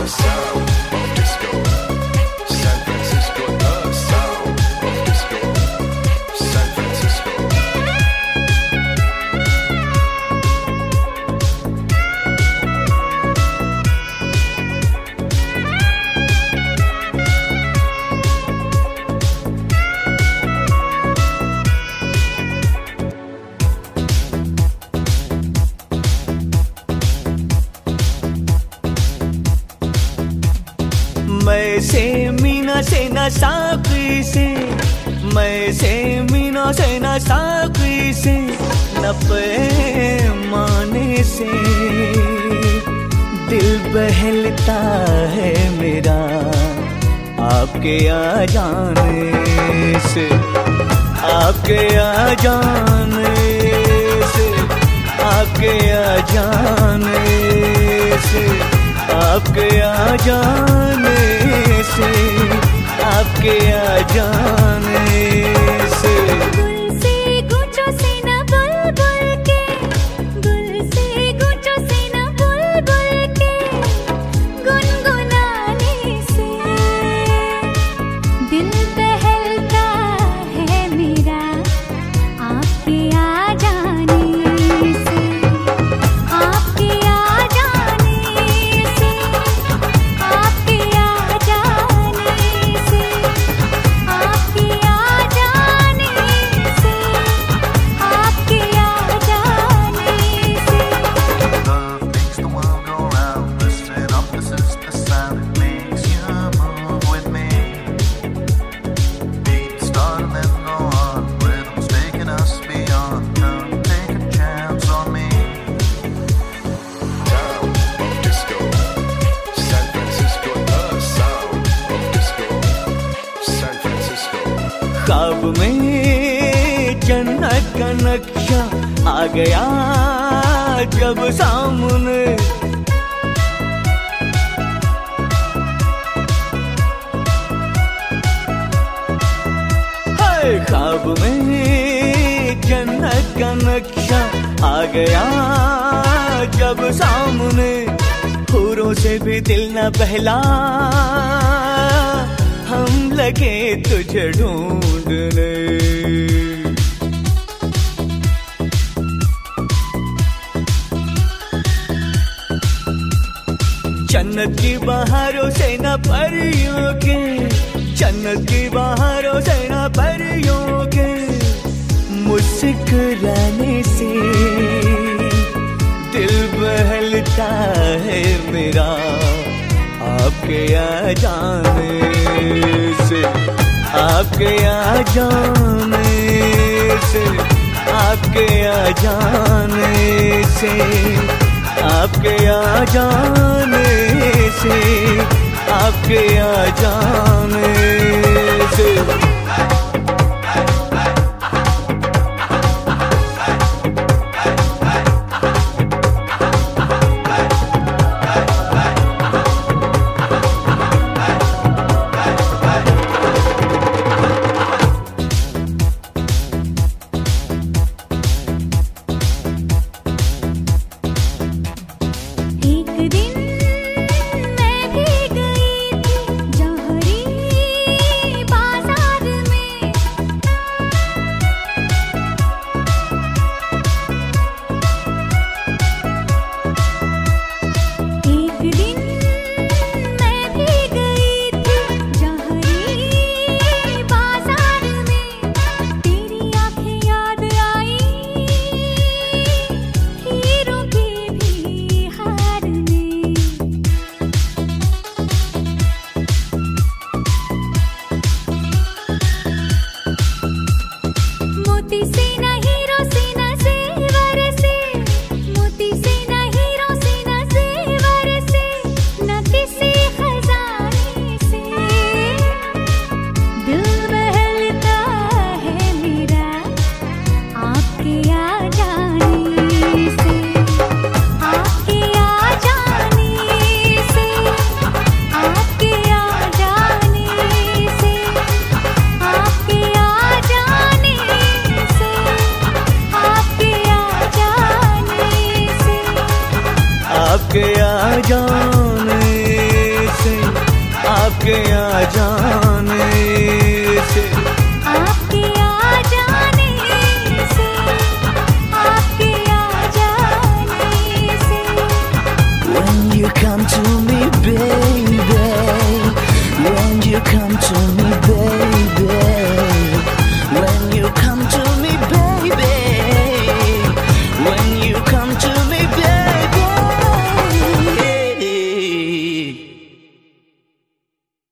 sound of disco. San Francisco, the sound of disco. San Francisco. मैं से मीना से न साकी से, मैं से मीना से न साकी से, न पैमाने से दिल बहलता है मेरा आपके आ जाने से, आपके आ जाने से, आपके आ जाने से, आपके आ जाने से, आपके आ जाने से। गुल से गुच्छों से न बुलबुल के, गुल से गुच्छों से न बुलबुल के गुनगुनाने से दिल बहलता है मेरा आपके आ जाने से, आपके आ जाने से, आपके आ जाने से, आपके आ जाने से, आपके आ जाने से। Love makes the world go round. Listen up, this is the sound. It makes you move with me. Beat start and then go on. Rhythm's taking us beyond. Come take a chance on me. Sound of disco. San Francisco, the sound of disco. San Francisco. ख्वाब में जन्नत का नक्शा आ गया जब सामने, हाय ख्वाब में जन्नत का नक्शा आ गया जब सामने, हूरों से भी दिल न बहला, हम लगे तुझे ढूंढने। जन्नत की बहारों से न परियों के, जन्नत की बहारों से न परियों के मुस्कुराने से दिल बहलता है मेरा आपके आ जाने से, आपके आ जाने से, आपके आ जाने से, आपके आ जाने से, आपके आ जाने से। एक दिन मैं भी गई थी जौहरी बाजार के आ जाने।